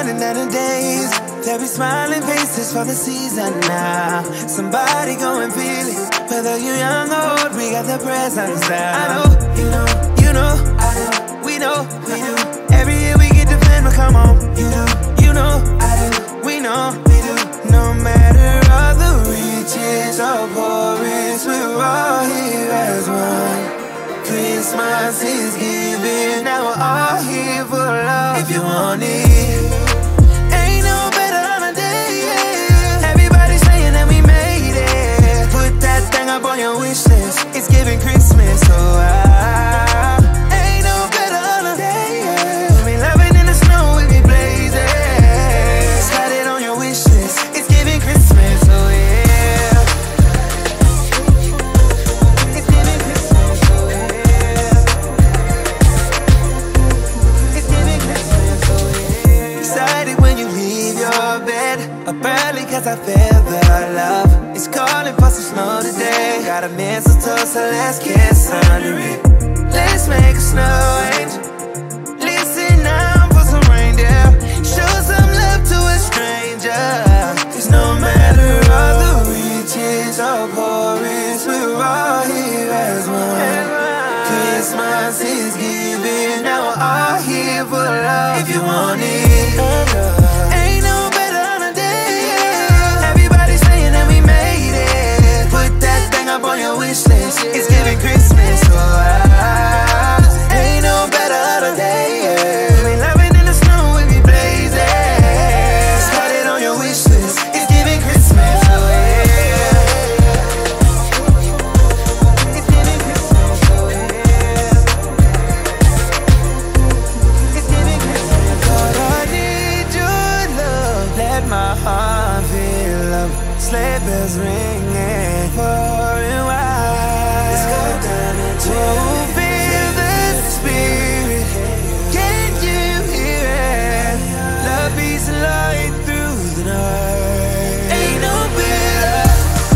running out of days. There'll be smiling faces for the season now. Somebody go and feel it. Whether you're young or old, we got the presence now. I know, you know, I know, we do. Every year we get defend, but come on, you know, I do, we know, we do. No matter all the riches or poorest, we're all here as one. Christmas is giving, now we're all here for love. If you want it, ain't no better holiday. Everybody's saying that we made it. Put that thing up on your wish list. It's giving Christmas, so ain't no better holiday. We loving in the snow, we be blazing. Slide it on your wish list. It's giving Christmas, so yeah. It's giving Christmas, so yeah. It's giving Christmas, so yeah. Excited when you leave your bed up early, cause I feel the love. It's calling for some snow today. Got a mistletoe, so let's kiss under it. Let's make a snow angel. Listen now for some reindeer. Show some love to a stranger. Cause no matter all the riches or poorest, we're all here as one. Christmas is giving, now we're all here for love. If you want it, ain't no better holiday. Everybody's saying that we made it. Put that thing up on your wish list. It's giving Christmas, so ain't no better holiday. We loving in the snow, we be blazing. Slide it on your wish list. It's giving Christmas, so it's giving Christmas, so it's giving Christmas. God, I need your love. Let my heart feel love. Sleigh bells ringing far and wide. Let's go down and feel the spirit. Can you hear it? Love, peace, and light through the night. Ain't no better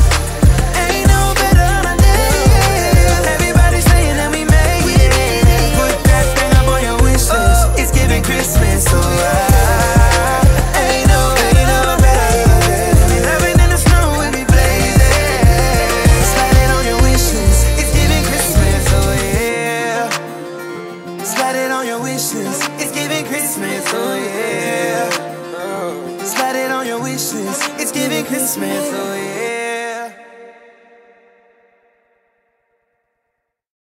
holiday. Everybody's saying that we made it. Put that thing up on your wish list. It's giving Christmas, so ain't no better. We loving in the snow, we be blazing. Slide it on your wish list. It's giving Christmas, oh yeah. Slide it on your wish list. It's giving Christmas, oh yeah. Slide it on your wish list. It's giving Christmas, oh yeah.